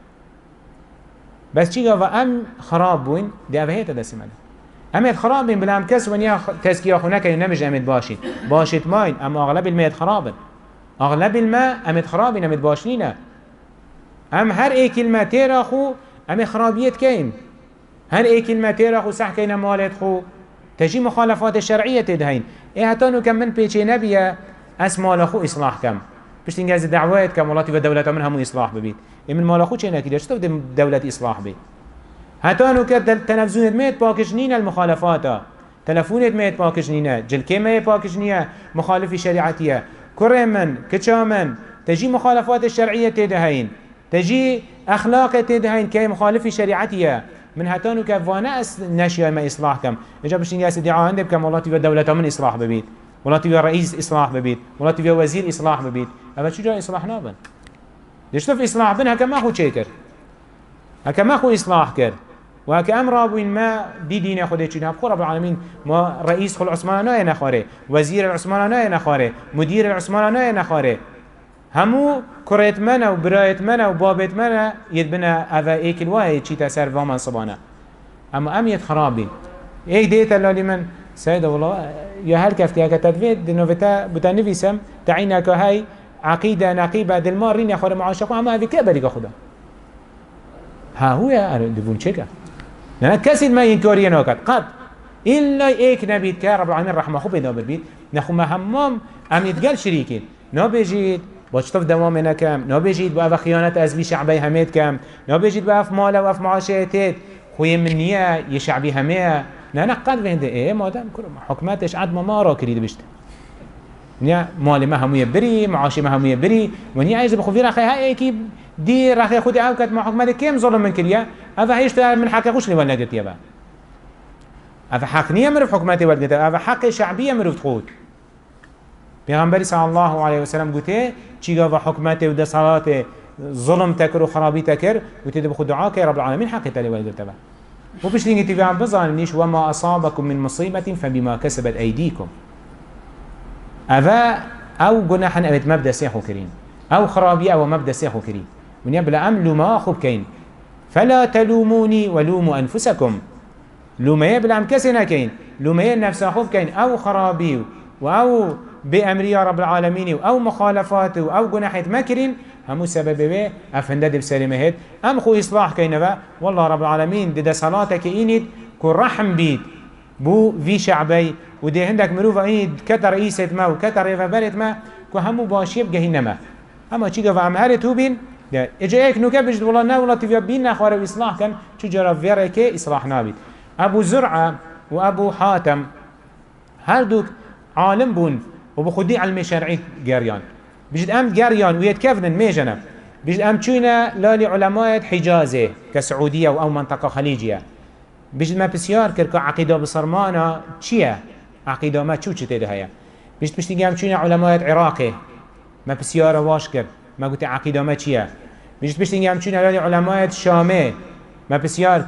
بس چی گفت ام خراب بوین دیوه هیت دستی مده امید خراب بین بلا ام کس ونیا تزکیه خونه که نمیشه امید باشید باشید ماین اما اغلب المید خرابن اغلب الماء امید خرابین امید باشنینه ام هر ای کلمه تیرا خو ام خرابیت کین هر ای کلمه تیرا خو صح کین مالت خو تجی مخالفات شرعیه تدهین ای هتانو کم من پیچه نبیه اسمال خو اصلاح کم بشتين جاز دعوات كمولاتي ودولة منها مو إصلاح ببيت من مال أخوش هنا كده شتو دولة إصلاح بيت هتانو كده تلفزيون ميت باكشنين المخالفات تلفونت ميت باكشنين جلكي ميت باكشنين مخالف شريعتية كرمن كتشامن تجي مخالفات الشرعية تدهين تجي أخلاق تدهين كي مخالف شريعتية من هتانو كفانا ناشيا ما إصلاح كم إجا بشتين جاز دعوة عندك كمولاتي ودولة من إصلاح ببيت ولاتي في رئيس إصلاح ببيت ولاتي في وزير إصلاح ببيت أما شو جاي إصلاح نابن ليش تف إصلاح بن هكا ما خو شيكر هكا ما خو إصلاح كر وهكا أمر أبوين ما دي دين ياخد يشين هبخو رب العالمين ما رئيس خل عثمان ناي نخاره وزير العثمان ناي نخاره مدير العثمان ناي نخاره همو كريت منا وبرايت منا وبابت منا يدبنا أذا إيك الواحد شيء تسر فما صبانا أما أم يتخرابين إيه ديت اللي من سيدة والله يا هل كفتي هكا تدفيد دنوفتا بتنفيسم تعينك هاي عقيدة نقيبة دلمارين يا خور معاشقون أما هذه كبريك خدا ها هو يا دبون شكا لأن كسد ما ينكوري نوكت قد إلا إيك نبيت كرب العالمين رحمه خو بيدا بالبيت نخو ما همام أم يتقال شريكين نو بيجيد باشطف دوامنا كم نو بيجيد بأف خيانة أزبي شعبي هميت كم نو بيجيد بأف مالا وأف معاشيتات خوي منية يشعبي همية نه قد وینده ای مادام کرم حکمتش عد ما را کرید بشته نیا مال ما همویه بری معاشی ما همویه بری و نیا عايز بخوفی رخی های کی دی رخی خودی او کد ما حکمت کم ظلم من کریه اف هیچ من حق خوش لیوال نگرت یبا اف حق نیه مرف حکمت ول گرت اف حق شعبیه مرف خود پیغمبر صلی الله علیه و سلم گوته چیگا و حکمت و د صلات ظلم تکر و خرابی تکر گوته بخود دعا که رب العالمین حق تلی ول گرت وبش لينجي تبي عم بظننيش وما أصابكم من مصيبة فبما كسبت أيديكم أذا أو جناحا أبد مبدأ سيحو كريم أو خرابية أو مبدأ سيحو كريم من يبلع أم لما خب كين فلا تلوموني ولوموا أنفسكم لما يبلع أم كسنا كين لما ينفس خب كين أو خرابي أو بأمر رب العالمين أو مخالفات أو جناحة مكرين همو سبب به افندد بسلمهت ام خو اصلاح كينوا والله رب العالمين دد صلاتك اينيد كو رحم بيد بو في شعبي ودي عندك مروفه اينيد كتر رئيسة ما وكتر ريفبرت ما كو همو باشيب جهنم اما چي قفا عمهر توبين اجا ايك نوكا بجد والله نا والله تفيا بين اخوار اصلاح كان چو جرى فيرك اصلاح نابد ابو زرعه وابو حاتم هر دوك عالم بون وبخدي علم شرعي جريان بجد ام جريان ويتكفنن ميجنا بجد ام چوينا لالي علماء حجازه كسعودية او منطقة خليجية بجد ما بسيار كركا عقيدة بصرمانا چيه عقيدة ما چو چته ده هيا بجد بشتيجي ام چوينا علماء عراقي ما بسيار واش كر ما قلت عقيدة ما چيه بجد بشتيجي ام چوينا لالي علماء شامي ما بسيار كر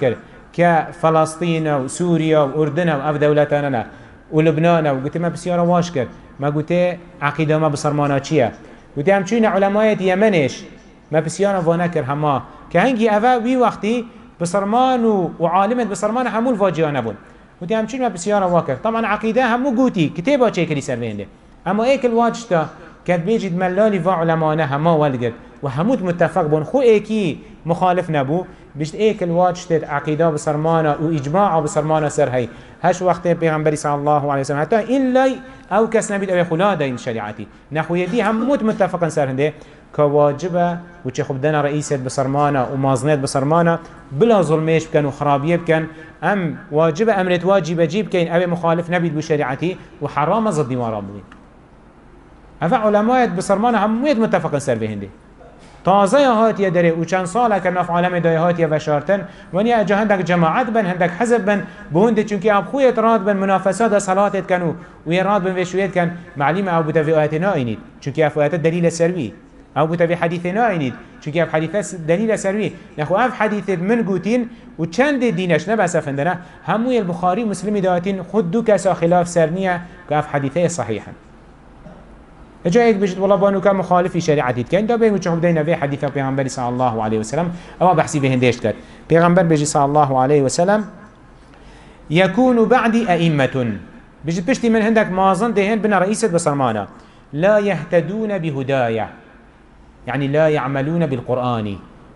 كفلسطين وسوريا وأردن وأف دولتنا ولبنان وقلت ما بسيارة واش كر ما قلت عقيدة ما بصرمانا چيا قلت همچون علماء يمنش ما بسيارة وانا كر هما كهنجي أفا وي وقتي بصرمان وعالمت بصرمان همول فاجئان بون قلت همچون ما بسيارة واكر طبعا عقيدة همو قوتي كتابة چه كري سربينده اما ايك الواجتا كد بيجد ملالي فا علماء هما والقد وهموت متفق بون خو ايكي مخالف نبو بيجد ايك الواجتا عقيدة بصرمانة واجماع بصرمانة سر هاي هش وقت پیغمبر صلى الله عليه وسلم حتى إلا او كس نبيد او خلاده این شريعتي نحو يدي هموت متفقا سر هنده كواجبه وچه خب دنا رئيسة بصرمانة ومازنات بصرمانة بلا ظلميش بكن وخرابيه بكن ام واجبه امرت واجبه جيب كين او مخالف نبيد بشريعتي وحرام ضد ما رابطين افا علماء بصرمانة هموت متفقا سر بهنده تازه هاتیه داره و چند ساله که نف عالم دای هاتیه و شارتن ونیا اجا هندک جماعت بن هندک حزب بن بهنده چونکه اب خویت راد بن منافسات صلاتت کنو و راد بن وشویت کن معلم او بتوی آیتنا اینید چونکه اف آیت دلیل سروی او بتوی حدیثنا اینید چونکه اف حدیث دلیل سروی نخو اف حدیث من گوتین و چند دینش نبس افندنه هموی البخاری مسلمی داتین خود دو کسا خلاف سرنیه که اف حدیثه صحیحا اجا هيك بيجد والله بانو كان مخالفي شريعتي كان دا بيجي وجههم دينا في حديث پیغمبر صلى الله عليه وسلم اما بحسي بهنديش كات پیغمبر بيجي صلى الله عليه وسلم يكون بعد ائمه بيجي بشتي من عندك مازن دهن بنا رئيسة بصرمانه لا يهتدون بهدايا يعني لا يعملون بالقرآن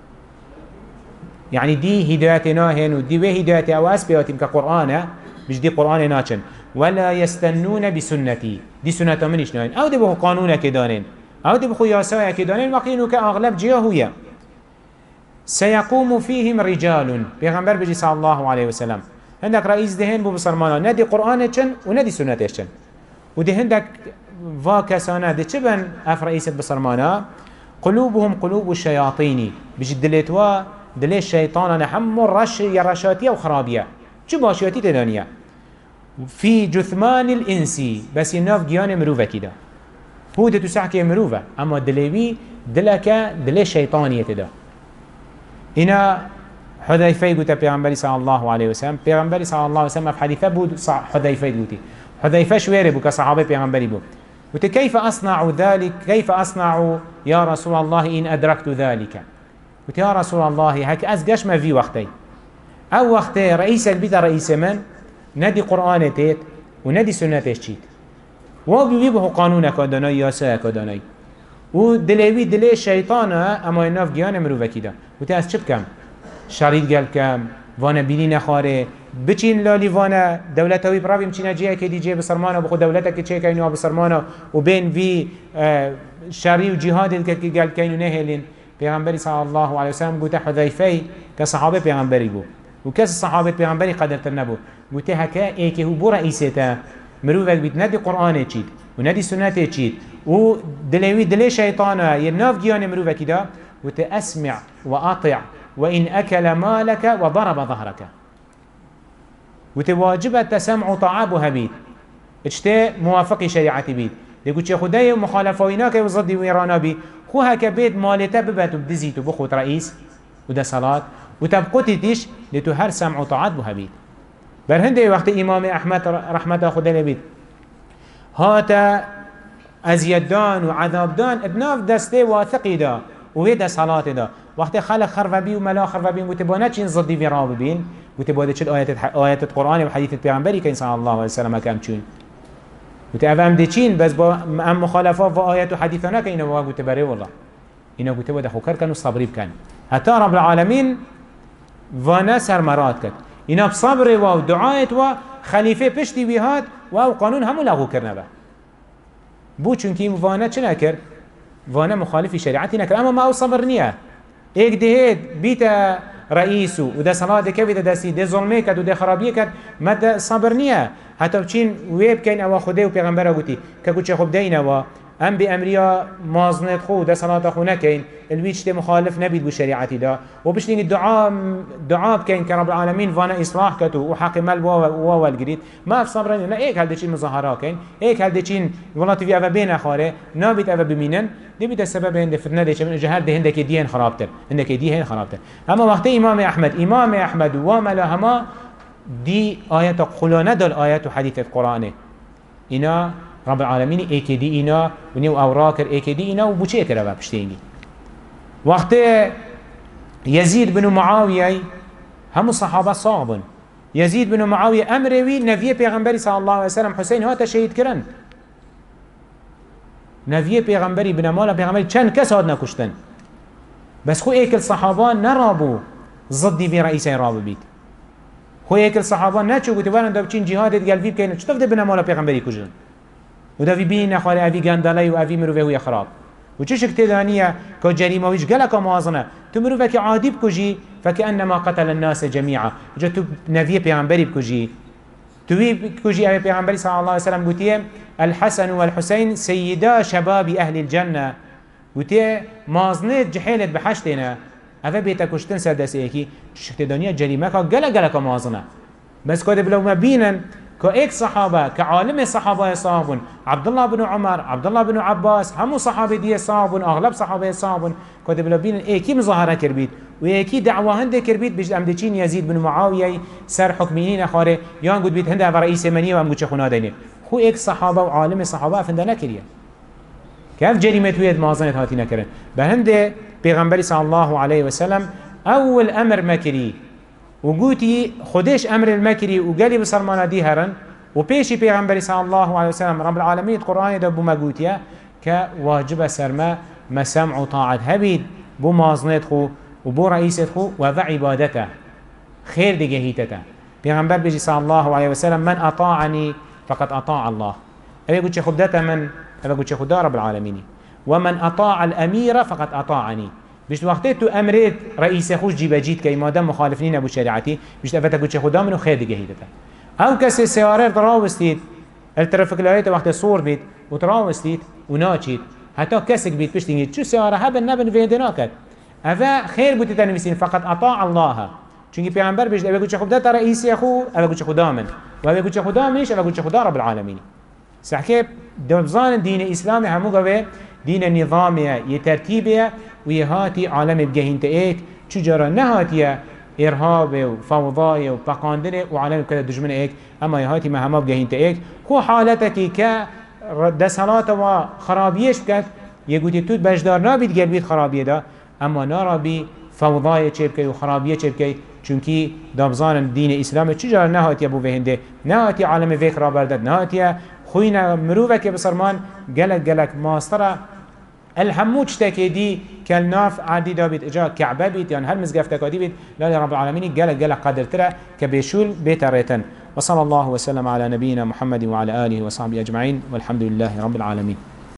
يعني دي هدايتنا هن ودي به هداية او اسبياتهم كقرآن بيجي دي قرآن ناچن ولا يستنون بسنتي دي سنة منش ناين او دي بخو قانون كدانين او دي بخو ياسايا كدانين وقينو كأغلب جيه هي سيقوم فيهم رجال پیغمبر بجي صلى الله عليه وسلم عندك رئيس دهن بو بصرمانا ندي قرآن چن و ندي سنة چن و دي عندك واكسانا دي چبن اف رئيسة بصرمانا قلوبهم قلوب الشياطين بجي دلتوا دلي الشيطان نحم رش يرشاتية وخرابية چو باشياتي تدانية في جثمان الانسي بس يناف جيان مروفة كده هو ده تسحكي مروفة اما دلوي دلك دلي شيطانية ده هنا حذيفة قلت پیغمبر صلى الله عليه وسلم پیغمبر صلى الله عليه وسلم في حديثة بود حذيفة قلت حذيفة شويري بو كصحابة پیغمبر بو قلت كيف أصنع ذلك كيف أصنع يا رسول الله إن أدركت ذلك قلت يا رسول الله هك أزقش ما في وقتي أو وقت رئيس البيت رئيس من ندي قرآن تيت وندي سنة تشيت وابي بيبه قانون كداناي ياسا كداناي ودلوي دلي الشيطان اما يناف جيان مروفه كده وتاس چه بكم شريط قال كم وانا بيني نخاره بچين لالي وانا دولتوي براوي مچينا جيه كي دي جيه بسرمانه بخو دولتك چه كينو بسرمانه وبين في شري وجهاد الكي قال كينو نهلين پیغمبر صلى الله عليه وسلم قلت حذيفه كصحابه پیغمبري بو وكاس صحابه پیغمبري قدرت نبو قلت هكا ايكي هو بو رئيسته مروفك بيت ندي قرآن چيد وندي سنة چيد و دلوي دلي شيطانا يناف جيان مروفك دا قلت اسمع واطع وإن أكل مالك وضرب ظهرك قلت واجب التسمع طعابها بيت اجتاء موافق شريعتي بيت قلت يا خداي مخالفويناك وضد ويرانا بي خو هكا بيت مالته ببت وبدزيت وبخوت رئيس وده صلاة وتبقتتش لتو هر سمع طاعات بها بيت برهنده وقت امام احمد رحمة خدا لبيت هاتا ازيدان وعذابدان ابناف دسته واثقي دا وهيدا صلاة دا وقت خلق خرفبي وملا خرفبي وتبانا چين ضدي في راب بين وتبانا چل آيات آيات القرآن وحديث البيغمبري كين صلى الله عليه وسلم كام چون وتأفهم دي چين بس با ام مخالفة و آيات وحديثنا كينا واقو تباري والله إنا قلت وده خوكر كانوا صبري بكان حتى رب العالمين وانا سرمرات كت إنا بصبر و دعايت و خليفة پشتي بيهات و قانون همو لغو کرنا با بو چونكي وانا چه نكر وانا مخالف شريعتي نكر اما ما او صبر نيه ايك دهيد بيتا رئيسو وده صلاة ده كيف ده دسي ده ظلمه كد وده خرابيه كد ما ده صبر نيه حتى بچين ويب كين او خده و پیغمبر قوتي ككو چه خب دينا و ام بأمريا مازنت خو ده صلاة خو نكين الويش مخالف نبيد بشريعتي دا وبشتين الدعاء دعاء كين كرب العالمين فانا إصلاح كتو وحق مال واو الجديد ما في صبرني لا إيك هالدشين مظاهرات كين إيك هالدشين والله تبي أبا بين أخاره نابت أبا بمينن دي بيت السبب عند فتنة ديش من جهال ده عندك دين خرابتر عندك دين خرابتر أما وقت إمام أحمد إمام أحمد وما هما دي آيات قلنا دل آيات حديث القرآن إنا رب العالمين إيك دي إنا ونيو أوراكر إيك دي إنا وبوشي كرا بشتيني وقت يزيد بن معاوية هم الصحابة صعبا يزيد بن معاوية أمروي نبي پیغمبر صلى الله عليه وسلم حسين هاتا شهيد كرن نبي پیغمبری بن مالا پیغمبری چند کس هاد نکشتن بس خو ایک الصحابه نرابو ضدی في رئیس رابو بید خو ایک الصحابه نچو گوتی ورن دا بچین جهادت گلوی بکنن چطف ده بن مالا پیغمبری کشن و دا في بین نخواله اوی گندلی و اوی مروفه هوی خراب و چه شکت دانیه که جریمه ویش گلکا موازنه تو مروفه که عادی بکجی فکأنما قتل الناس جميعا جا تو نبی پیغمبری بکجی توي كوجي أبي پیغمبر صلى الله عليه وسلم قلتيه الحسن والحسين سيدا شباب أهل الجنة قلتيه مازنت جحيلت بحشتنا أفا بيتا كشتن سردس إيكي شكت دنيا جريمة كا قلق قلق مازنة بس كده بلو ما بينا كإيك صحابة كعالم صحابة صحابون عبد الله بن عمر عبد الله بن عباس همو صحابة دي صحابون أغلب صحابة صحابون كده بلو بينا إيكي مظاهرة كربيت ويكي دعوة هنده كربيت بجد أمدتين يزيد بن معاوية سر حكميين أخاره يان قد بيت هنده رئيس منية وأم قد شخونا دينه هو إيك صحابة وعالم صحابة فنده نكريه كيف جريمة ويد مازنت هاتي نكرن بهنده پیغمبر صلى الله عليه وسلم أول أمر مكري وقوتي خدش أمر المكري وقالي بسرمانة دي هرن وبيشي پیغمبر صلى الله عليه وسلم رب العالمين القرآن ده بما قوتيا كواجب سرما مسامع وطاعة هبيد بو مازنت خو وبو رئيسة خو وذا عبادته خير دي جهيتته پیغمبر بيجي صلى الله عليه وسلم من أطاعني فقد أطاع الله أبي قلت خدته من أبي قلت خدا رب العالمين ومن أطاع الأمير فقد أطاعني بيش وقت تو أمرت رئيس خوش جيب جيت كي مادام مخالفين أبو شريعتي بيش أفتك قلت خدا منه خير دي جهيتته أو كسي سيارة تراوستيت الترافيك لايت وقت صور بيت وتراوستيت وناچيت حتى كسك بيت بيش تنجي شو سيارة هبن نبن فيدناكت أفا خير بوتي تنويسين فقط أطاع الله چونكي پیغمبر بيجد أبا قلت خدا رئيسي أخو أبا قلت خدا من وأبا قلت خدا منش أبا قلت خدا رب العالمين سحكي دبزان دين إسلامي همو قوي دين نظامي يترتيبي ويهاتي عالم بجهين تأيك چجارا نهاتي إرهاب وفوضاي وبقاندنة وعالم كده دجمن إيك أما يهاتي مهما بجهين تأيك هو حالتك ك دسالات وخرابيش بكت يقولي تود بجدار نابد قلبيت خرابيه ده اما نارابي فوضاي چبكي وخرابيه چبكي چونكي دابزان دين اسلام چجار نهاتي ابو وهنده نهاتي عالم فيك رابردد نهاتي خوينا مروفك بسرمان قلق قلق ماسترا الحموش تاكي دي كالناف عادي دابت اجا كعبه بيت يعني هل مزقفتك عادي بيت لا رب العالمين قلق قلق قدر ترى كبيشول بيت ريتن وصلى الله وسلم على نبينا محمد وعلى آله وصحبه أجمعين والحمد لله رب العالمين.